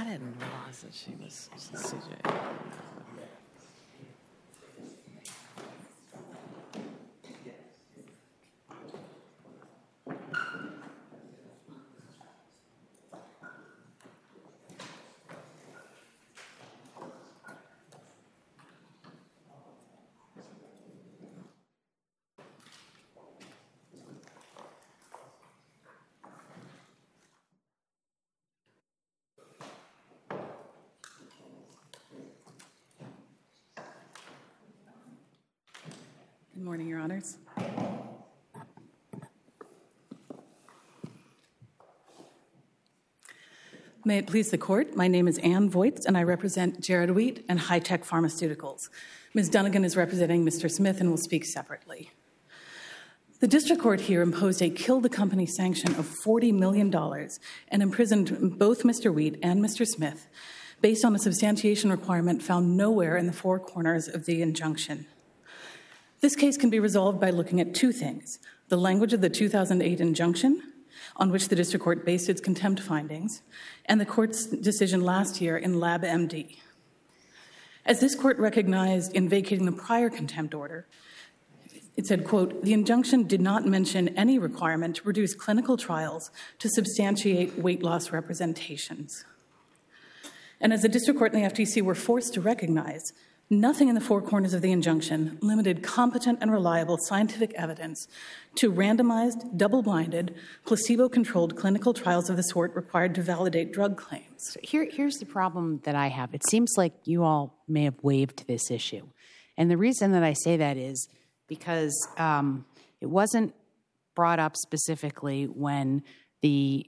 I didn't realize that she was CJ. Good morning, Your Honors. May it please the Court, my name is Ann Voigt, and I represent Jared Wheat and High Tech Pharmaceuticals. Ms. Dunnigan is representing Mr. Smith and will speak separately. The District Court here imposed a kill-the-company sanction of $40 million and imprisoned both Mr. Wheat and Mr. Smith based on a substantiation requirement found nowhere in the four corners of the injunction. This case can be resolved by looking at two things: the language of the 2008 injunction, on which the District Court based its contempt findings, and the Court's decision last year in LabMD. As this Court recognized in vacating the prior contempt order, it said, quote, "The injunction did not mention any requirement to produce clinical trials to substantiate weight loss representations." And as the District Court and the FTC were forced to recognize, nothing in the four corners of the injunction limited competent and reliable scientific evidence to randomized, double-blinded, placebo-controlled clinical trials of the sort required to validate drug claims. So here's the problem that I have. It seems like you all may have waived this issue. And the reason that I say that is because it wasn't brought up specifically when the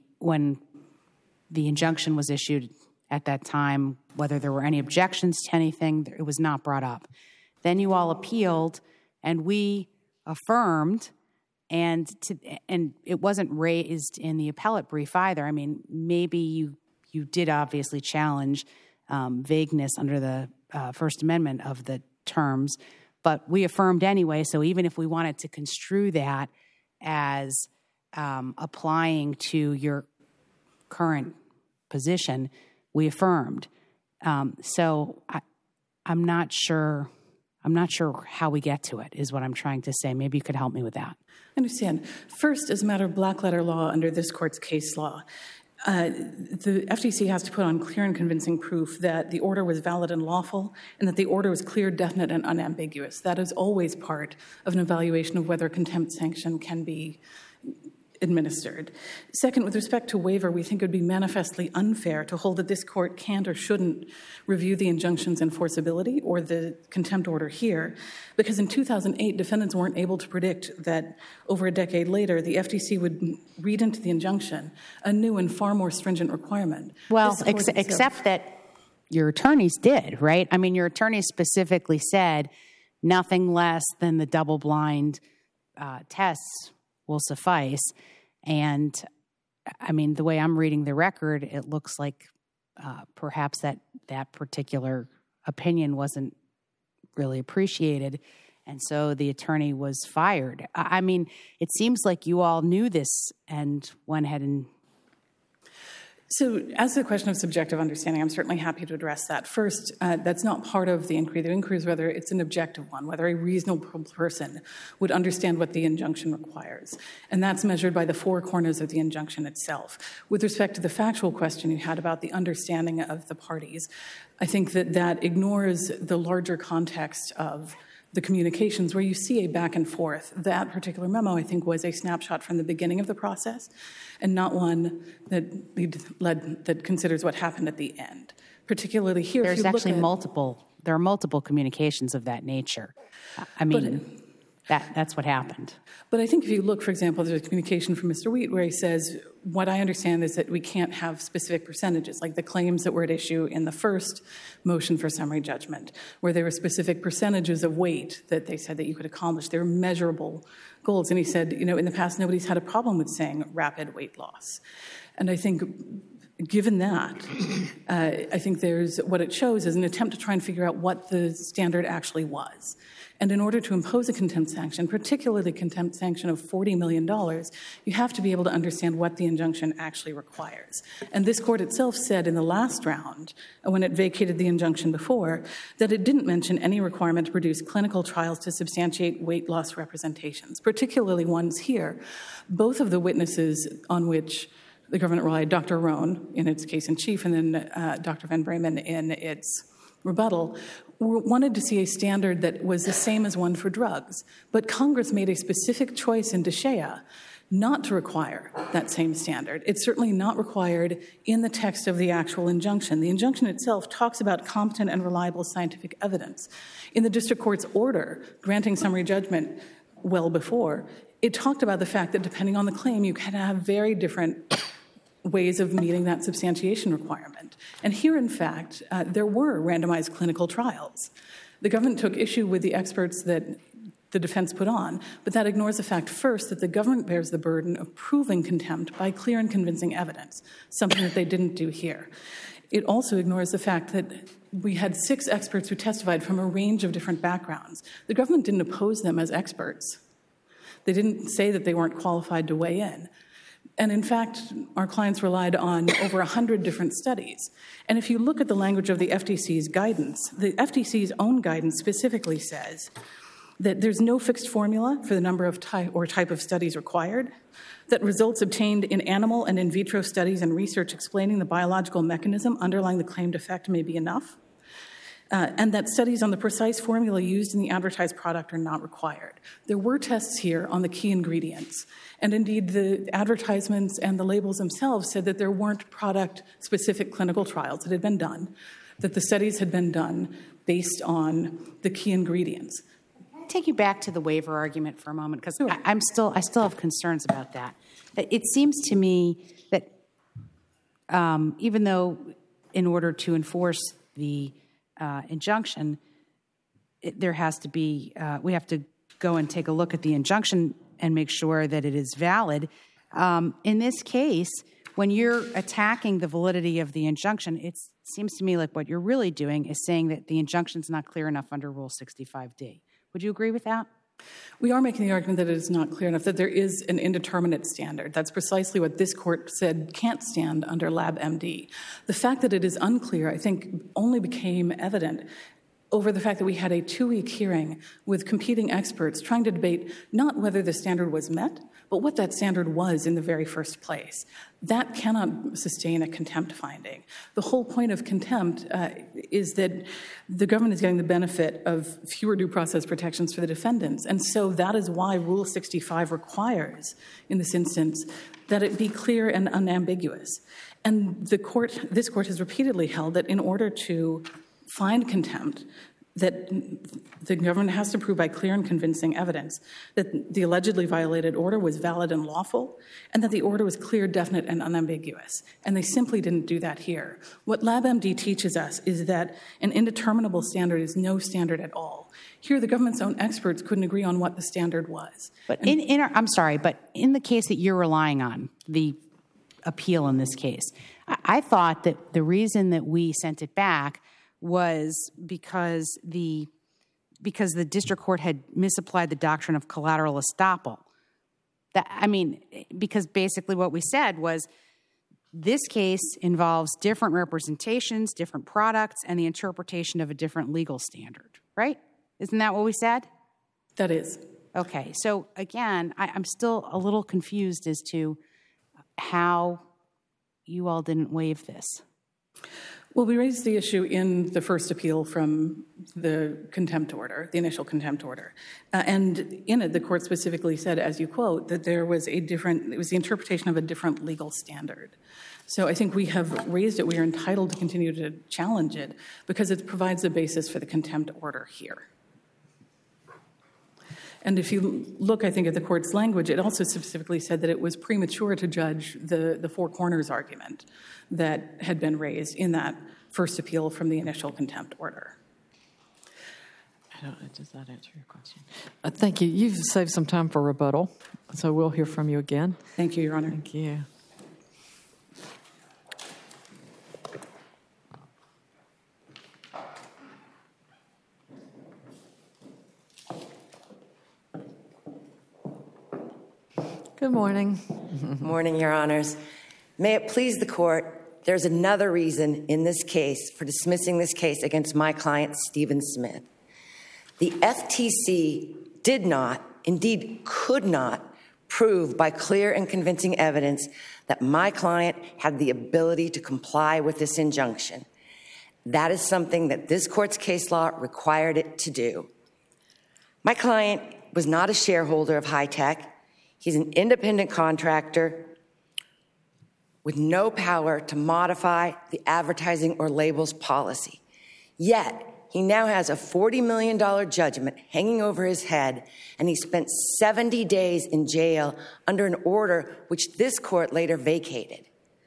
injunction was issued at that time, whether there were any objections to anything. It was not brought up. Then you all appealed, and we affirmed, and it wasn't raised in the appellate brief either. I mean, maybe you did obviously challenge vagueness under the First Amendment of the terms, but we affirmed anyway. So even if we wanted to construe that as applying to your current position, we affirmed. So I'm not sure how we get to it, is what I'm trying to say. Maybe you could help me with that. I understand. First, as a matter of black-letter law under this Court's case law, the FTC has to put on clear and convincing proof that the order was valid and lawful and that the order was clear, definite, and unambiguous. That is always part of an evaluation of whether a contempt sanction can be administered. Second, with respect to waiver, we think it would be manifestly unfair to hold that this Court can't or shouldn't review the injunction's enforceability or the contempt order here, because in 2008, defendants weren't able to predict that over a decade later, the FTC would read into the injunction a new and far more stringent requirement. Well, except that your attorneys did, right? I mean, your attorneys specifically said nothing less than the double-blind tests will suffice. And I mean, the way I'm reading the record, it looks like perhaps that particular opinion wasn't really appreciated. And so the attorney was fired. I mean, it seems like you all knew this and went ahead and... So as to the question of subjective understanding, I'm certainly happy to address that. First, that's not part of the inquiry. The inquiry is whether it's an objective one, whether a reasonable person would understand what the injunction requires. And that's measured by the four corners of the injunction itself. With respect to the factual question you had about the understanding of the parties, I think that ignores the larger context of the communications where you see a back and forth. That particular memo, I think, was a snapshot from the beginning of the process and not one that considers what happened at the end. Particularly here, there are multiple communications of that nature. I mean, that's what happened. But I think if you look, for example, there's a communication from Mr. Wheat where he says, what I understand is that we can't have specific percentages, like the claims that were at issue in the first motion for summary judgment, where there were specific percentages of weight that they said that you could accomplish. They were measurable goals. And he said, in the past, nobody's had a problem with saying rapid weight loss. And I think given that, I think what it shows is an attempt to try and figure out what the standard actually was. And in order to impose a contempt sanction, particularly contempt sanction of $40 million, you have to be able to understand what the injunction actually requires. And this court itself said in the last round, when it vacated the injunction before, that it didn't mention any requirement to produce clinical trials to substantiate weight loss representations, particularly ones here. Both of the witnesses on which the government relied, Dr. Rohn in its case in chief, and then Dr. Van Bremen in its rebuttal, wanted to see a standard that was the same as one for drugs. But Congress made a specific choice in DSHEA not to require that same standard. It's certainly not required in the text of the actual injunction. The injunction itself talks about competent and reliable scientific evidence. In the district court's order granting summary judgment well before, it talked about the fact that depending on the claim, you can have very different ways of meeting that substantiation requirement. And here, in fact, there were randomized clinical trials. The government took issue with the experts that the defense put on, but that ignores the fact, first, that the government bears the burden of proving contempt by clear and convincing evidence, something that they didn't do here. It also ignores the fact that we had 6 experts who testified from a range of different backgrounds. The government didn't oppose them as experts. They didn't say that they weren't qualified to weigh in. And in fact, our clients relied on over 100 different studies. And if you look at the language of the FTC's guidance, the FTC's own guidance specifically says that there's no fixed formula for the number of type of studies required, that results obtained in animal and in vitro studies and research explaining the biological mechanism underlying the claimed effect may be enough, and that studies on the precise formula used in the advertised product are not required. There were tests here on the key ingredients, and indeed the advertisements and the labels themselves said that there weren't product-specific clinical trials that had been done, that the studies had been done based on the key ingredients. Take you back to the waiver argument for a moment, because sure. I still have concerns about that. It seems to me that even though in order to enforce the injunction, there has to be, we have to go and take a look at the injunction and make sure that it is valid. In this case, when you're attacking the validity of the injunction, it seems to me like what you're really doing is saying that the injunction's not clear enough under Rule 65D. Would you agree with that? We are making the argument that it is not clear enough, that there is an indeterminate standard. That's precisely what this court said can't stand under LabMD. The fact that it is unclear, I think, only became evident over the fact that we had a 2-week hearing with competing experts trying to debate not whether the standard was met, but what that standard was in the very first place. That cannot sustain a contempt finding. The whole point of contempt is that the government is getting the benefit of fewer due process protections for the defendants. And so that is why Rule 65 requires, in this instance, that it be clear and unambiguous. And this court has repeatedly held that in order to find contempt, that the government has to prove by clear and convincing evidence that the allegedly violated order was valid and lawful, and that the order was clear, definite, and unambiguous. And they simply didn't do that here. What LabMD teaches us is that an indeterminable standard is no standard at all. Here, the government's own experts couldn't agree on what the standard was. But but in the case that you're relying on, the appeal in this case, I thought that the reason that we sent it back was because the district court had misapplied the doctrine of collateral estoppel. Because basically what we said was this case involves different representations, different products, and the interpretation of a different legal standard, right? Isn't that what we said? That is. Okay. So again, I'm still a little confused as to how you all didn't waive this. Well, we raised the issue in the first appeal from the contempt order, the initial contempt order. And in it, the court specifically said, as you quote, that it was the interpretation of a different legal standard. So I think we have raised it. We are entitled to continue to challenge it because it provides a basis for the contempt order here. And if you look, I think, at the court's language, it also specifically said that it was premature to judge the four corners argument that had been raised in that first appeal from the initial contempt order. Does that answer your question? Thank you. You've saved some time for rebuttal, so we'll hear from you again. Thank you, Your Honor. Thank you. Good morning. Morning, Your Honors. May it please the court, there's another reason in this case for dismissing this case against my client, Stephen Smith. The FTC did not, indeed could not, prove by clear and convincing evidence that my client had the ability to comply with this injunction. That is something that this court's case law required it to do. My client was not a shareholder of Hi-Tech. He's an independent contractor with no power to modify the advertising or labels policy. Yet, he now has a $40 million judgment hanging over his head, and he spent 70 days in jail under an order which this court later vacated.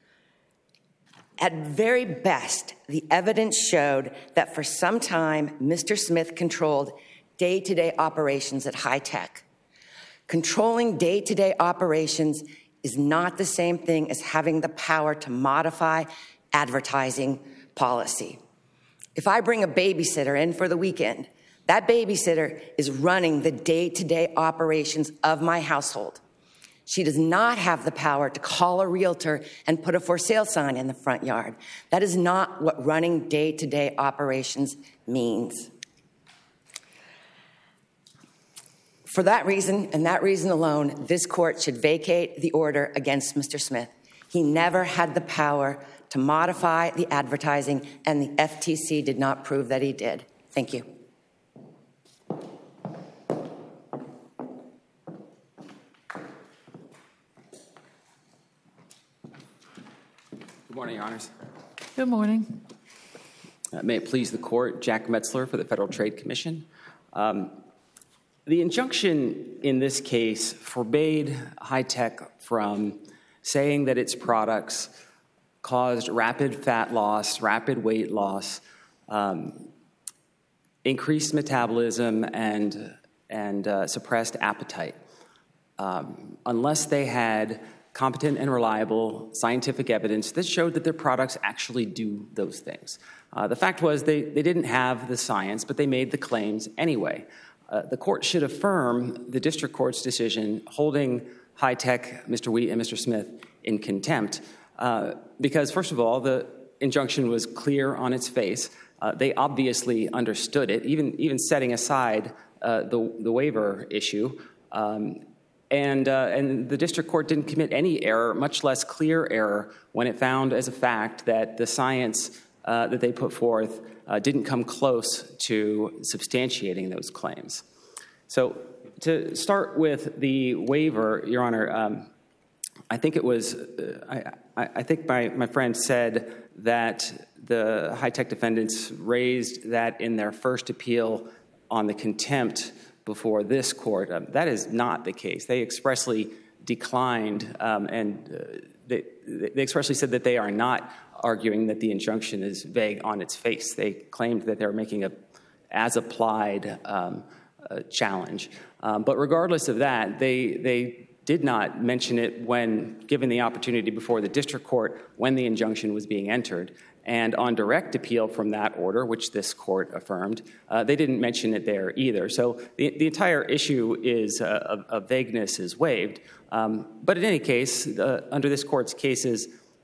At very best, the evidence showed that for some time, Mr. Smith controlled day-to-day operations at Hi-Tech. Controlling day-to-day operations is not the same thing as having the power to modify advertising policy. If I bring a babysitter in for the weekend, that babysitter is running the day-to-day operations of my household. She does not have the power to call a realtor and put a for sale sign in the front yard. That is not what running day-to-day operations means. For that reason, and that reason alone, this court should vacate the order against Mr. Smith. He never had the power to modify the advertising, and the FTC did not prove that he did. Thank you. Good morning, Your Honors. Good morning. May it please the court, Jack Metzler for the Federal Trade Commission. The injunction in this case forbade Hi-Tech from saying that its products caused rapid fat loss, rapid weight loss, increased metabolism, and suppressed appetite, unless they had competent and reliable scientific evidence that showed that their products actually do those things. The fact was they didn't have the science, but they made the claims anyway. The court should affirm the district court's decision holding Hi-Tech, Mr. Wheat, and Mr. Smith in contempt because, first of all, the injunction was clear on its face. They obviously understood it, even setting aside the waiver issue. And the district court didn't commit any error, much less clear error, when it found as a fact that the science that they put forth didn't come close to substantiating those claims. So to start with the waiver, Your Honor, I think it was, I think my friend said that the Hi-Tech defendants raised that in their first appeal on the contempt before this court. That is not the case. They expressly declined and they expressly said that they are not arguing that the injunction is vague on its face. They claimed that they're making a as-applied challenge. But regardless of that, they did not mention it when given the opportunity before the district court when the injunction was being entered. And on direct appeal from that order, which this court affirmed, they didn't mention it there either. So the entire issue is of vagueness is waived. But in any case, under this court's cases,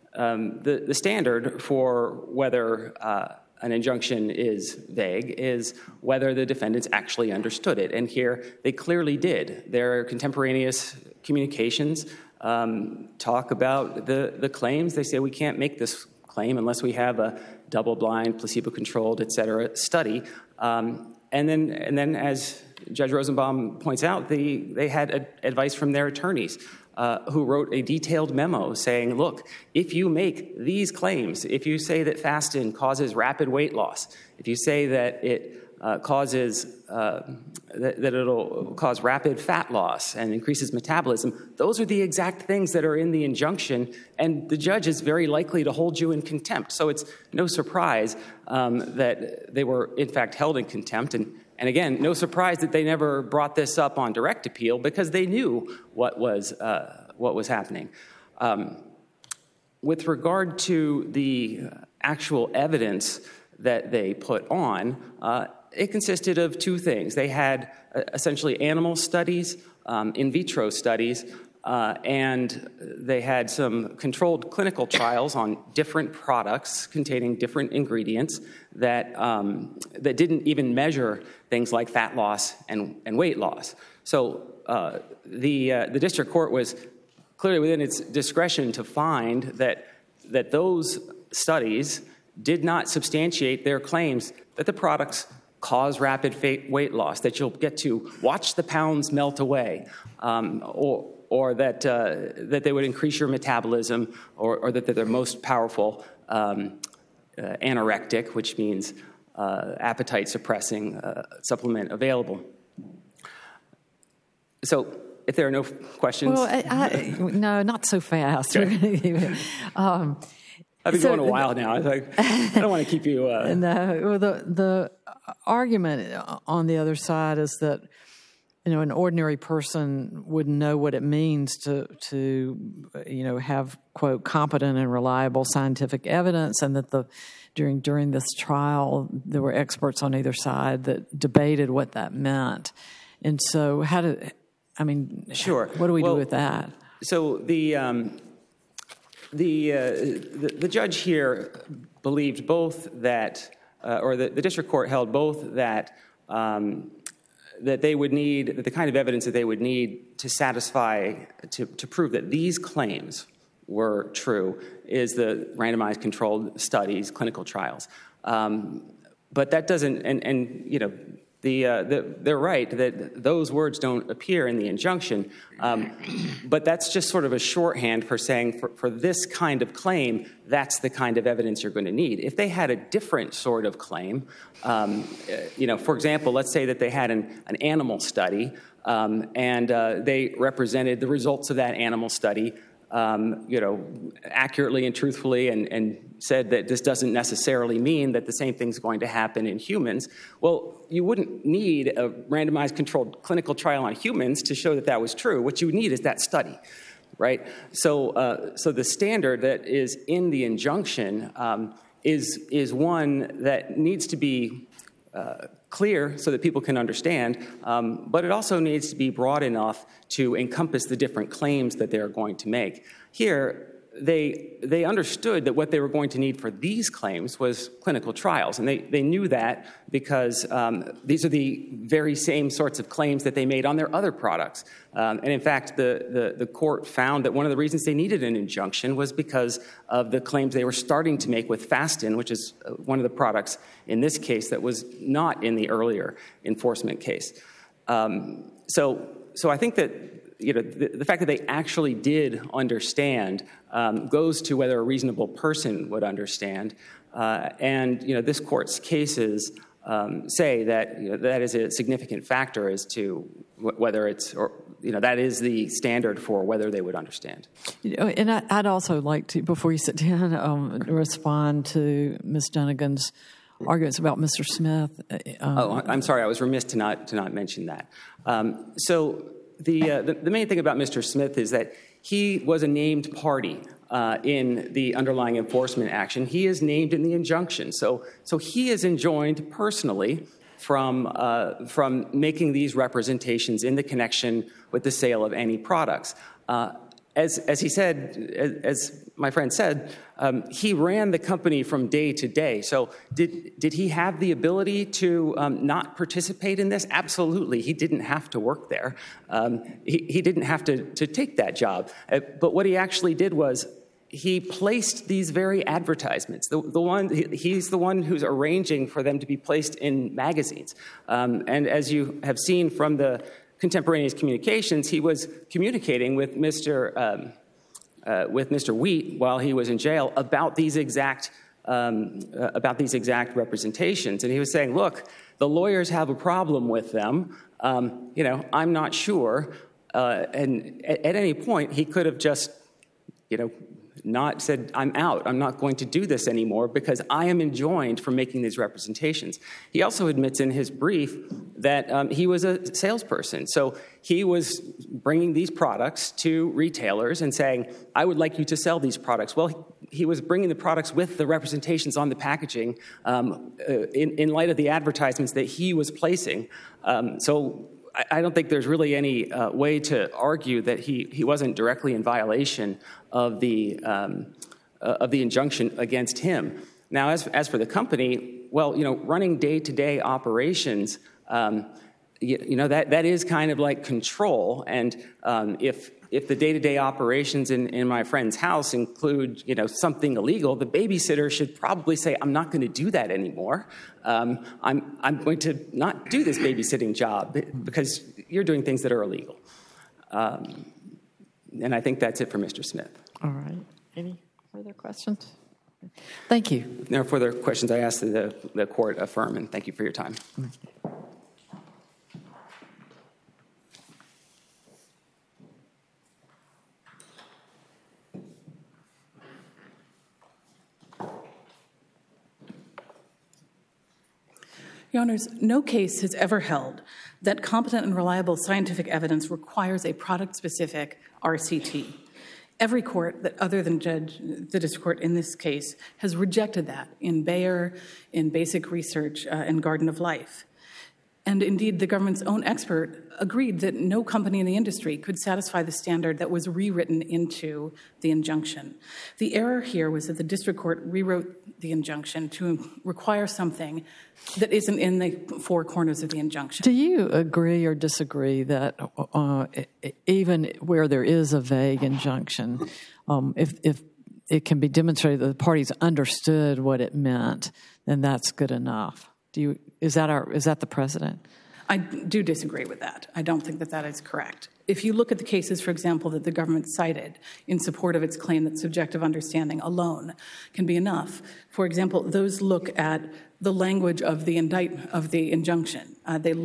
the standard for whether an injunction is vague is whether the defendants actually understood it. And here, they clearly did. Their contemporaneous communications talk about the claims. They say we can't make this claim unless we have a double-blind, placebo-controlled, et cetera, study. And then, as Judge Rosenbaum points out, they had advice from their attorneys who wrote a detailed memo saying, look, if you make these claims, if you say that fasting causes rapid weight loss, if you say that it causes that it'll cause rapid fat loss and increases metabolism, those are the exact things that are in the injunction, and the judge is very likely to hold you in contempt. So it's no surprise that they were, in fact, held in contempt. And again, no surprise that they never brought this up on direct appeal because they knew what was happening. With regard to the actual evidence that they put on, it consisted of two things. They had essentially animal studies, in vitro studies, and they had some controlled clinical trials on different products containing different ingredients that didn't even measure things like fat loss and weight loss. So the district court was clearly within its discretion to find that those studies did not substantiate their claims that the products cause rapid weight loss, that you'll get to watch the pounds melt away, or that they would increase your metabolism, or that they're the most powerful anorectic, which means appetite-suppressing supplement available. So, if there are no questions, no, not so fast. Okay. I've been going a while now. I don't want to keep you. No, well, the argument on the other side is that an ordinary person would know what it means to have, quote, competent and reliable scientific evidence, and that during this trial there were experts on either side that debated what that meant. And so, sure. What do we do with that? So the judge here believed both that, or the district court held both that they would need, that the kind of evidence that they would need to satisfy, to prove that these claims were true is the randomized controlled studies, clinical trials. But that doesn't, they're right that those words don't appear in the injunction, but that's just sort of a shorthand for saying for this kind of claim, that's the kind of evidence you're going to need. If they had a different sort of claim, for example, let's say that they had an animal study, and they represented the results of that animal study, accurately and truthfully, and said that this doesn't necessarily mean that the same thing's going to happen in humans. Well, you wouldn't need a randomized controlled clinical trial on humans to show that was true. What you would need is that study, right? So the standard that is in the injunction is one that needs to be clear so that people can understand, but it also needs to be broad enough to encompass the different claims that they're going to make. Here, they understood that what they were going to need for these claims was clinical trials, and they knew that because these are the very same sorts of claims that they made on their other products. And in fact, the court found that one of the reasons they needed an injunction was because of the claims they were starting to make with Fastin, which is one of the products in this case that was not in the earlier enforcement case. So I think that the fact that they actually did understand goes to whether a reasonable person would understand. And this court's cases say that that is a significant factor as to whether it's, or that is the standard for whether they would understand. And I'd also like to, before you sit down, respond to Ms. Dunnigan's arguments about Mr. Smith. I'm sorry, I was remiss to not mention that. So the main thing about Mr. Smith is that he was a named party in the underlying enforcement action. He is named in the injunction. So he is enjoined personally from making these representations in the connection with the sale of any products. As he said, as my friend said, he ran the company from day to day. So did he have the ability to not participate in this? Absolutely. He didn't have to work there. He didn't have to take that job. But what he actually did was he placed these very advertisements. He's the one who's arranging for them to be placed in magazines. And as you have seen from the contemporaneous communications, he was communicating with Mr. Wheat while he was in jail about these exact representations, and he was saying, "Look, the lawyers have a problem with them. I'm not sure." And at any point, he could have just, not said, "I'm out. I'm not going to do this anymore because I am enjoined from making these representations." He also admits in his brief that he was a salesperson. So he was bringing these products to retailers and saying, "I would like you to sell these products." Well, he was bringing the products with the representations on the packaging in light of the advertisements that he was placing. So I don't think there's really any way to argue that he wasn't directly in violation of the injunction against him. Now, as for the company, well, running day-to-day operations, that is kind of like control. And if the day-to-day operations in my friend's house include, something illegal, the babysitter should probably say, I'm not going to do that anymore. I'm going to not do this babysitting job because you're doing things that are illegal. And I think that's it for Mr. Smith. All right. Any further questions? Thank you. If there are further questions, I ask that the court affirm, and thank you for your time. Your Honors, no case has ever held that competent and reliable scientific evidence requires a product-specific RCT. Every court, other than the district court in this case, has rejected that in Bayer, in Basic Research, and Garden of Life. And indeed, the government's own expert agreed that no company in the industry could satisfy the standard that was rewritten into the injunction. The error here was that the district court rewrote the injunction to require something that isn't in the four corners of the injunction. Do you agree or disagree that even where there is a vague injunction, if it can be demonstrated that the parties understood what it meant, then that's good enough? Is that the precedent? I do disagree with that. I don't think that is correct. If you look at the cases, for example, that the government cited in support of its claim that subjective understanding alone can be enough, for example, those look at the language of the injunction.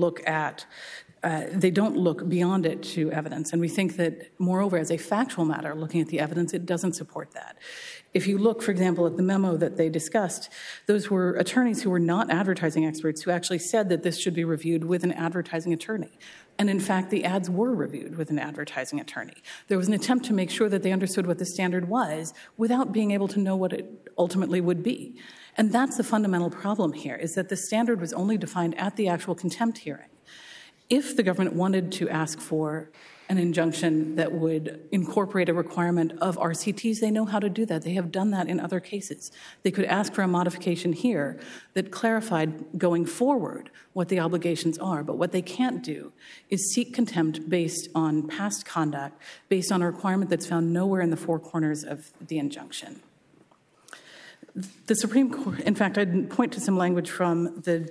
They don't look beyond it to evidence. And we think that, moreover, as a factual matter, looking at the evidence, it doesn't support that. If you look, for example, at the memo that they discussed, those were attorneys who were not advertising experts who actually said that this should be reviewed with an advertising attorney. And in fact, the ads were reviewed with an advertising attorney. There was an attempt to make sure that they understood what the standard was without being able to know what it ultimately would be. And that's the fundamental problem here, is that the standard was only defined at the actual contempt hearing. If the government wanted to ask for an injunction that would incorporate a requirement of RCTs, they know how to do that. They have done that in other cases. They could ask for a modification here that clarified going forward what the obligations are. But what they can't do is seek contempt based on past conduct, based on a requirement that's found nowhere in the four corners of the injunction. The Supreme Court, in fact, I'd point to some language from the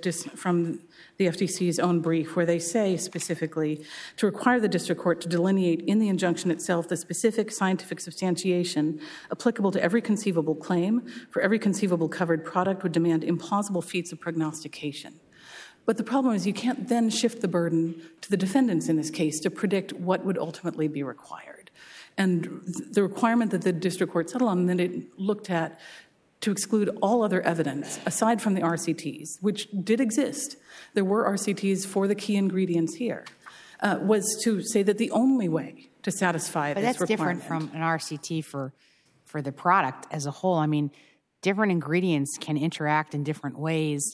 FTC's own brief where they say specifically to require the district court to delineate in the injunction itself the specific scientific substantiation applicable to every conceivable claim for every conceivable covered product would demand implausible feats of prognostication. But the problem is you can't then shift the burden to the defendants in this case to predict what would ultimately be required. And the requirement that the district court settled on, then it looked at to exclude all other evidence aside from the RCTs, which did exist. There were RCTs for the key ingredients here, was to say that the only way to satisfy this requirement. But that's different from an RCT for the product as a whole. I mean, different ingredients can interact in different ways,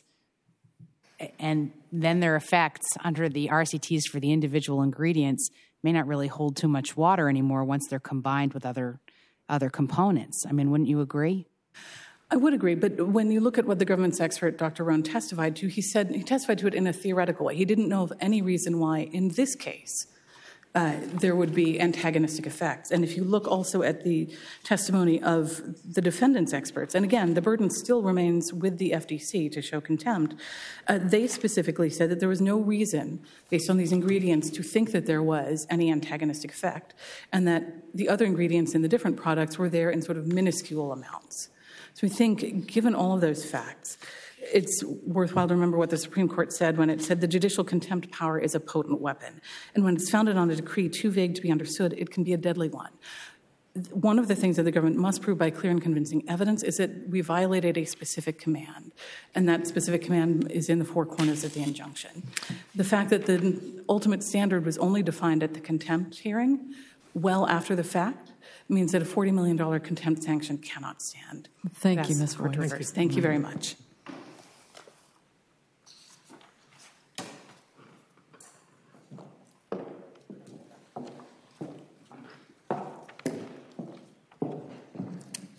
and then their effects under the RCTs for the individual ingredients may not really hold too much water anymore once they're combined with other components. I mean, wouldn't you agree? I would agree, but when you look at what the government's expert, Dr. Rohn, testified to, he testified to it in a theoretical way. He didn't know of any reason why, in this case, there would be antagonistic effects. And if you look also at the testimony of the defendant's experts, and again, the burden still remains with the FTC to show contempt, they specifically said that there was no reason, based on these ingredients, to think that there was any antagonistic effect, and that the other ingredients in the different products were there in sort of minuscule amounts. So we think, given all of those facts, it's worthwhile to remember what the Supreme Court said when it said the judicial contempt power is a potent weapon. And when it's founded on a decree too vague to be understood, it can be a deadly one. One of the things that the government must prove by clear and convincing evidence is that we violated a specific command, and that specific command is in the four corners of the injunction. The fact that the ultimate standard was only defined at the contempt hearing, well after the fact, means that a $40 million contempt sanction cannot stand. Thank you, Ms. Voigt. Thank you very much.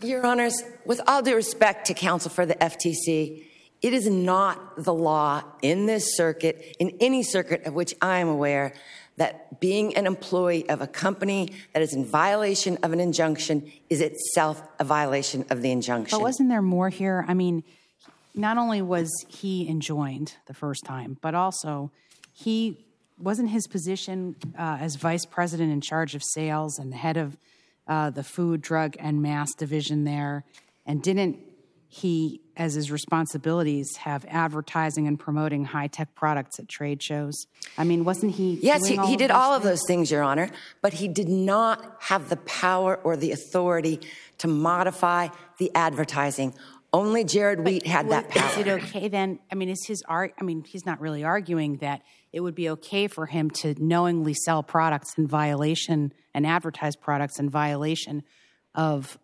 Your Honors, with all due respect to counsel for the FTC, it is not the law in this circuit, in any circuit of which I am aware, that being an employee of a company that is in violation of an injunction is itself a violation of the injunction. But wasn't there more here? I mean, not only was he enjoined the first time, but also he wasn't his position as vice president in charge of sales and the head of the food, drug, and mass division there, and didn't he, as his responsibilities, have advertising and promoting high-tech products at trade shows? I mean, wasn't he? Yes, doing he did all of things? those things, Your Honor, but he did not have the power or the authority to modify the advertising. Only Jared Wheat had that power. Is it okay then? I mean, he's not really arguing that it would be okay for him to knowingly sell products in violation and advertise products in violation of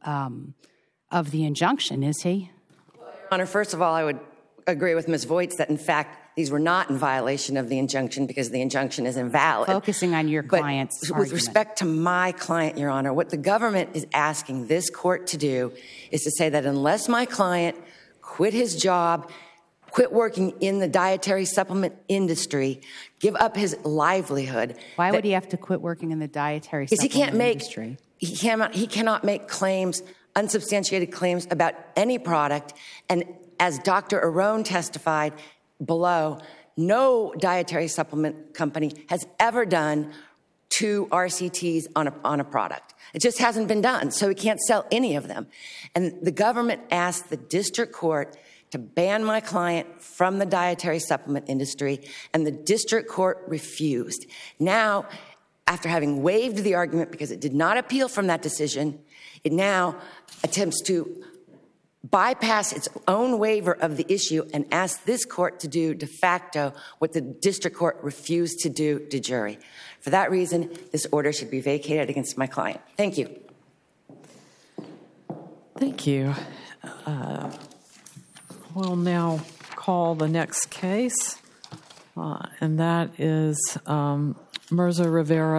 the injunction, is he? Your Honor, first of all, I would agree with Ms. Voights that, in fact, these were not in violation of the injunction because the injunction is invalid. Focusing on your client's But with argument. respect to my client, Your Honor, what the government is asking this court to do is to say that unless my client quit his job, quit working in the dietary supplement industry, give up his livelihood. Why would he have to quit working in the dietary supplement industry? He cannot make claims, unsubstantiated claims about any product. And as Dr. Arone testified below, no dietary supplement company has ever done 2 RCTs on a product. It just hasn't been done, so he can't sell any of them. And the government asked the district court to ban my client from the dietary supplement industry, and the district court refused. Now, after having waived the argument because it did not appeal from that decision, it now attempts to bypass its own waiver of the issue and ask this court to do de facto what the district court refused to do de jure. For that reason, this order should be vacated against my client. Thank you. Thank you. We'll now call the next case, and that is Mirza Rivera